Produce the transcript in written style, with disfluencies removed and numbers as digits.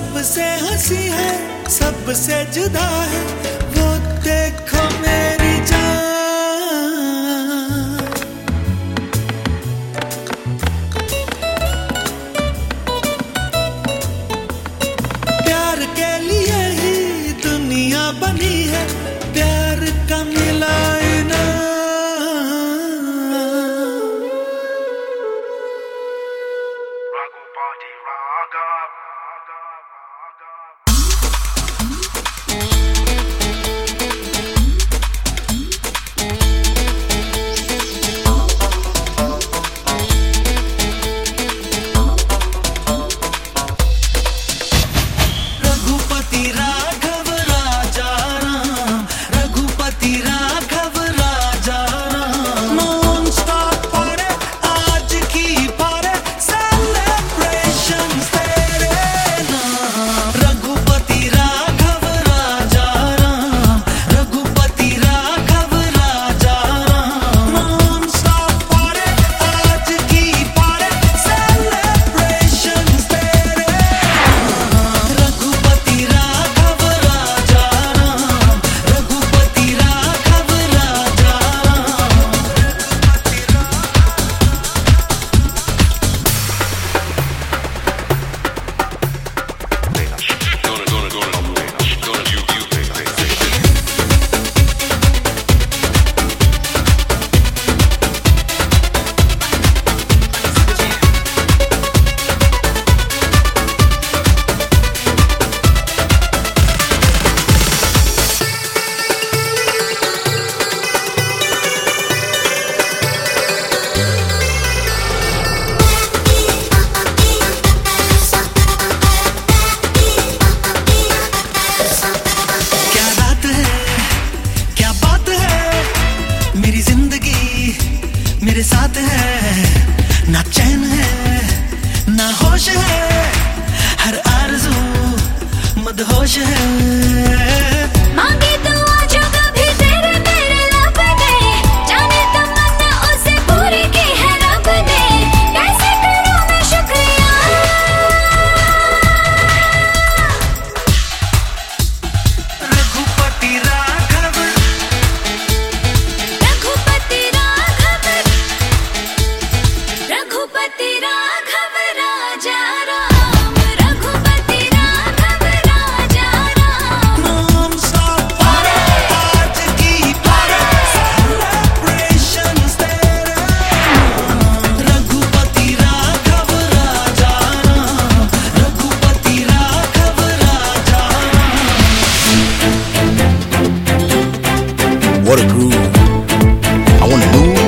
सबसे हंसी है, सबसे जुदा है, वो देखो मेरी जान। प्यार के लिए ही दुनिया बनी है, प्यार का मिला इनाम। मेरे साथ है, ना चैन है ना होश है, हर आरज़ू मदहोश है। मांगे तो आज कभी तेरे मेरे लब ने, जाने तमन्ना उसे पूरी की है रब ने, कैसे करूं मैं शुक्रिया। रघुपति राघव, रघुपति राघव, रघुपति राघव राजा राम, रघुपति राघव राजा राम। नॉन स्टॉप आज की सेलिब्रेशंस तेरे नाम। Raghupati Raghav Raja Ram, Raghupati Raghav Raja Ram. What a groove. I wanna move.